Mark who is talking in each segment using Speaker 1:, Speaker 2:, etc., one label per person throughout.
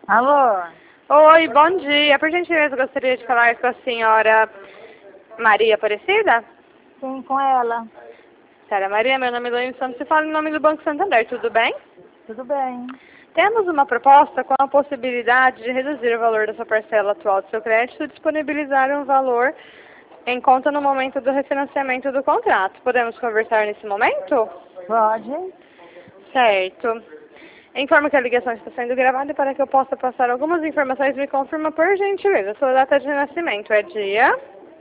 Speaker 1: Alô?
Speaker 2: Oi, bom dia. Por gentileza, gostaria de falar com a senhora Maria Aparecida?
Speaker 1: Sim, com ela.
Speaker 2: Senhora Maria, meu nome é Luiz Santos, se fala em nome do Banco Santander, tudo bem?
Speaker 1: Tudo bem.
Speaker 2: Temos uma proposta com a possibilidade de reduzir o valor da sua parcela atual do seu crédito e disponibilizar um valor em conta no momento do refinanciamento do contrato. Podemos conversar nesse momento?
Speaker 1: Pode?
Speaker 2: Certo. Informo que a ligação está sendo gravada e para que eu possa passar algumas informações, me confirma por gentileza. Sua data de nascimento é dia?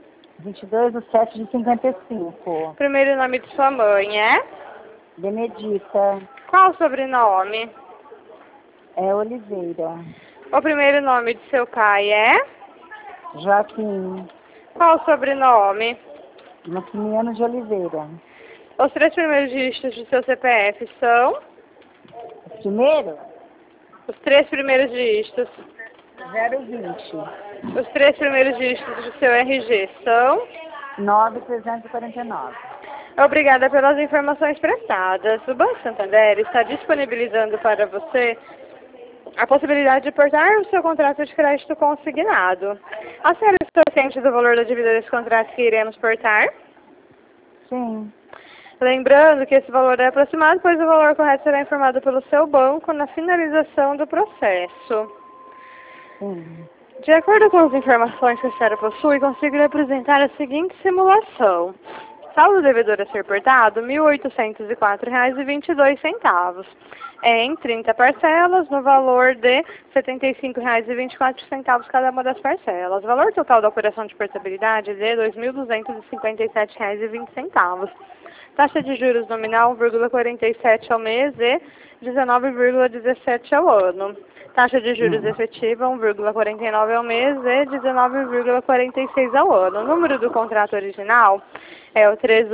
Speaker 1: 22/7/55.
Speaker 2: Primeiro nome de sua mãe é?
Speaker 1: Benedita.
Speaker 2: Qual o sobrenome?
Speaker 1: É Oliveira.
Speaker 2: O primeiro nome de seu pai é?
Speaker 1: Joaquim.
Speaker 2: Qual o sobrenome?
Speaker 1: Maximiano de Oliveira.
Speaker 2: Os três primeiros dígitos do seu CPF são?
Speaker 1: Primeiro?
Speaker 2: Os três primeiros dígitos.
Speaker 1: 020.
Speaker 2: Os três primeiros dígitos do seu RG são?
Speaker 1: 9349.
Speaker 2: Obrigada pelas informações prestadas. O Banco Santander está disponibilizando para você a possibilidade de portar o seu contrato de crédito consignado. A senhora está ciente do valor da dívida desse contrato que iremos portar?
Speaker 1: Sim.
Speaker 2: Lembrando que esse valor é aproximado, pois o valor correto será informado pelo seu banco na finalização do processo.
Speaker 1: Sim.
Speaker 2: De acordo com as informações que a senhora possui, consigo lhe apresentar a seguinte simulação. Saldo devedor a ser portado, R$ 1.804,22, em 30 parcelas, no valor de R$ 75,24 cada uma das parcelas. O valor total da operação de portabilidade é de R$ 2.257,20. Taxa de juros nominal 1,47 ao mês e 19,17 ao ano. Taxa de juros efetiva 1,49 ao mês e 19,46 ao ano. O número do contrato original é o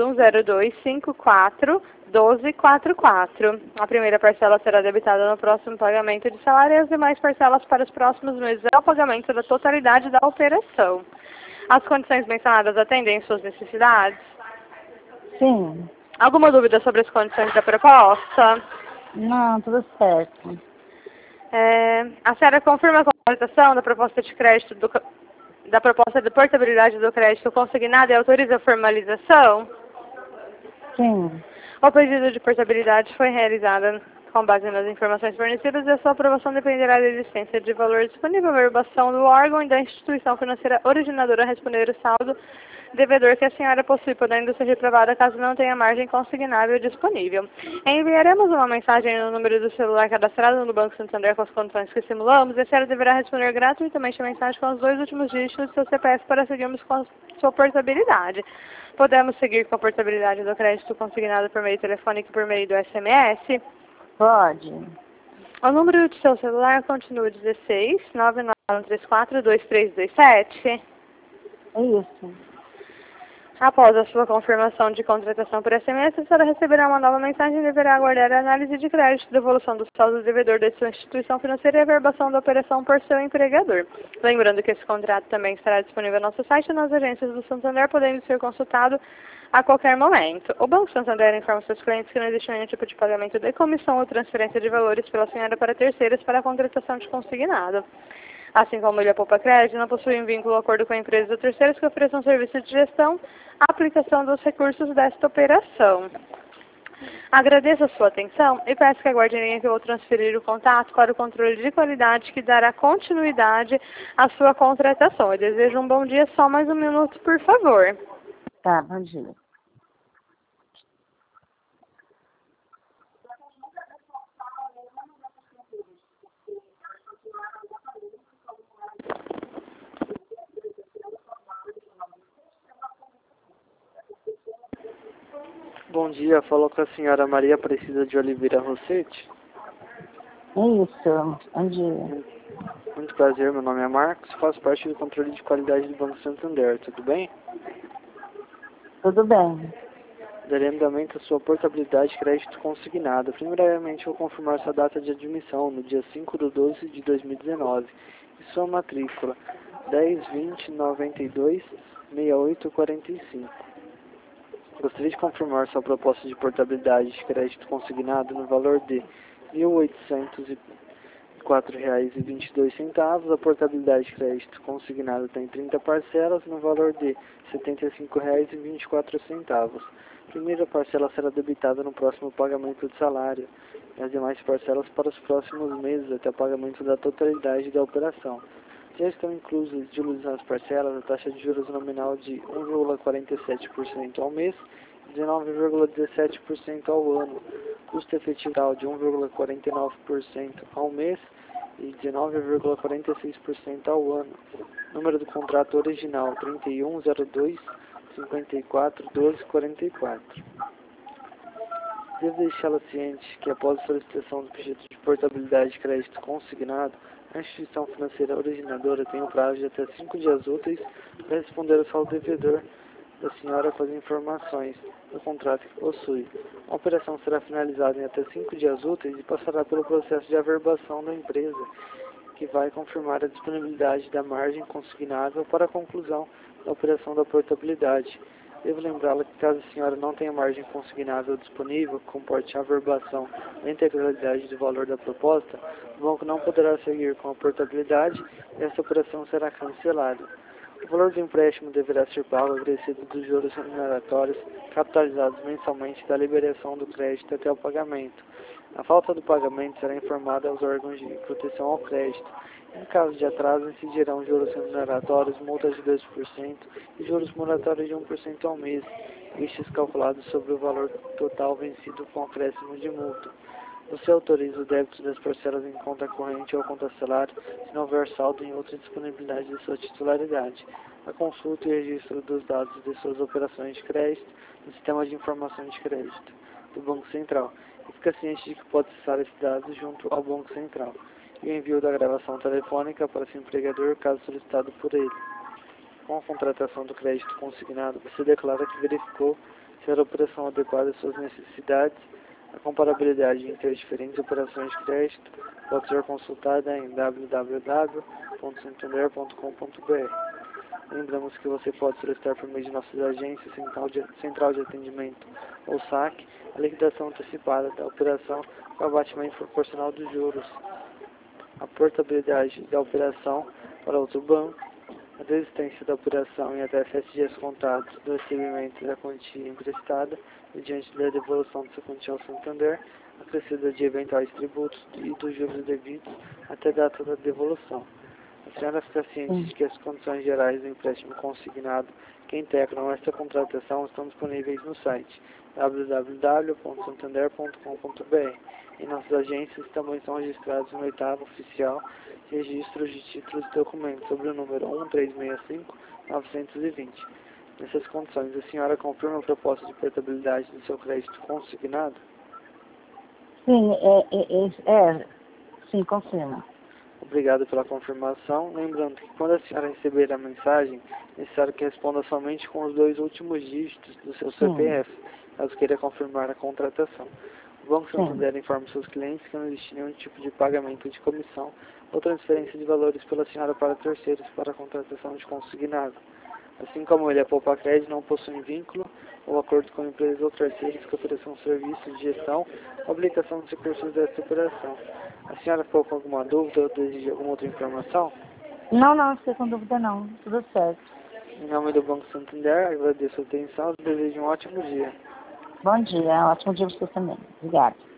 Speaker 2: 3102541244. A primeira parcela será debitada no próximo pagamento de salário e as demais parcelas para os próximos meses é o pagamento da totalidade da operação. As condições mencionadas atendem suas necessidades?
Speaker 1: Sim.
Speaker 2: Alguma dúvida sobre as condições da proposta?
Speaker 1: Não, tudo certo.
Speaker 2: A senhora confirma a contratação da proposta de crédito da proposta de portabilidade do crédito consignado e autoriza a formalização?
Speaker 1: Sim.
Speaker 2: O pedido de portabilidade foi realizado com base nas informações fornecidas e a sua aprovação dependerá da existência de valor disponível, verbação do órgão e da instituição financeira originadora a responder o saldo devedor que a senhora possui, podendo ser reprovada caso não tenha margem consignável disponível. Enviaremos uma mensagem no número do celular cadastrado no Banco Santander com as condições que simulamos e a senhora deverá responder gratuitamente a mensagem com os 2 últimos dígitos do seu CPF para seguirmos com a sua portabilidade. Podemos seguir com a portabilidade do crédito consignado por meio telefônico e por meio do SMS?
Speaker 1: Pode.
Speaker 2: O número do seu celular continua 16 9934 2327.
Speaker 1: É isso.
Speaker 2: Após a sua confirmação de contratação por SMS, a senhora receberá uma nova mensagem e deverá aguardar a análise de crédito, devolução do saldo devedor da sua instituição financeira e a verbação da operação por seu empregador. Lembrando que esse contrato também estará disponível no nosso site e nas agências do Santander, podendo ser consultado a qualquer momento. O Banco Santander informa seus clientes que não existe nenhum tipo de pagamento de comissão ou transferência de valores pela senhora para terceiros para a contratação de consignado. Assim como ele Poupa Crédito, não possui um vínculo ou acordo com empresas ou terceiros que ofereçam serviço de gestão, a aplicação dos recursos desta operação. Agradeço a sua atenção e peço que aguarde em linha que eu vou transferir o contato para o controle de qualidade que dará continuidade à sua contratação. Eu desejo um bom dia, só mais um minuto, por favor.
Speaker 1: Tá, bom dia.
Speaker 3: Bom dia, falou com a senhora Maria Aparecida de Oliveira Rossetti.
Speaker 1: É isso. Bom dia.
Speaker 3: Muito prazer, meu nome é Marcos, faço parte do controle de qualidade do Banco Santander, tudo bem?
Speaker 1: Tudo bem.
Speaker 3: Darei andamento à sua portabilidade de crédito consignado. Primeiramente, vou confirmar sua data de admissão, no dia 5/12/2019, e sua matrícula, 10.20.92.6845. Gostaria de confirmar sua proposta de portabilidade de crédito consignado no valor de R$ R$ 74,22. A portabilidade de crédito consignado tem 30 parcelas no valor de R$ 75,24. A primeira parcela será debitada no próximo pagamento de salário e as demais parcelas para os próximos meses até o pagamento da totalidade da operação. Já estão inclusas de luz nas parcelas a taxa de juros nominal de 1,47% ao mês e 19,17% ao ano, custo efetivo de 1,49% ao mês e 19,46% ao ano. Número do contrato original 3102-54-1244. Devo deixá-la ciente que após a solicitação do pedido de portabilidade de crédito consignado, a instituição financeira originadora tem o prazo de até 5 dias úteis para responder ao saldo devedor da senhora com as informações do contrato que possui. A operação será finalizada em até 5 dias úteis e passará pelo processo de averbação da empresa, que vai confirmar a disponibilidade da margem consignável para a conclusão da operação da portabilidade. Devo lembrá-la que caso a senhora não tenha margem consignável disponível, que comporte a averbação da integralidade do valor da proposta, o banco não poderá seguir com a portabilidade e essa operação será cancelada. O valor do empréstimo deverá ser pago acrescido dos juros remuneratórios capitalizados mensalmente da liberação do crédito até o pagamento. A falta do pagamento será informada aos órgãos de proteção ao crédito. Em caso de atraso, incidirão juros remuneratórios, multas de 2% e juros moratórios de 1% ao mês, estes calculados sobre o valor total vencido com acréscimo de multa. Você autoriza o débito das parcelas em conta corrente ou conta salário, se não houver saldo em outra disponibilidade de sua titularidade. A consulta e registro dos dados de suas operações de crédito no Sistema de Informação de Crédito do Banco Central. E fica ciente de que pode acessar esses dados junto ao Banco Central. E o envio da gravação telefônica para seu empregador, caso solicitado por ele. Com a contratação do crédito consignado, você declara que verificou se era a operação adequada às suas necessidades. A comparabilidade entre as diferentes operações de crédito pode ser consultada em www.santander.com.br. Lembramos que você pode solicitar por meio de nossas agências, central de atendimento ou saque, a liquidação antecipada da operação com abatimento proporcional dos juros, a portabilidade da operação para outro banco, a desistência da operação em até 7 dias contados do recebimento da quantia emprestada mediante da devolução de sua quantia ao Santander, acrescida de eventuais tributos e dos juros devidos até a data da devolução. A senhora fica ciente de que as condições gerais do empréstimo consignado que integram esta contratação estão disponíveis no site www.santander.com.br. Em nossas agências também são registrados no 8º oficial de registros de títulos e documentos sobre o número 1365-920. Nessas condições, a senhora confirma a proposta de portabilidade do seu crédito consignado?
Speaker 1: Sim, sim, confirma.
Speaker 3: Obrigado pela confirmação. Lembrando que quando a senhora receber a mensagem, é necessário que responda somente com os 2 últimos dígitos do seu CPF, caso queira confirmar a contratação. O Banco Santander informa seus clientes que não existe nenhum tipo de pagamento de comissão ou transferência de valores pela senhora para terceiros para a contratação de consignado. Assim como ele, a Poupa Crédito não possui vínculo ou acordo com empresas ou terceiros que ofereçam serviços de gestão ou aplicação dos recursos dessa operação. A senhora ficou com alguma dúvida ou deseja alguma outra informação?
Speaker 1: Não, não fiquei com dúvida não. Tudo certo.
Speaker 3: Em nome do Banco Santander, agradeço a atenção e desejo um ótimo dia.
Speaker 1: Bom dia, ótimo dia para você também. Obrigada.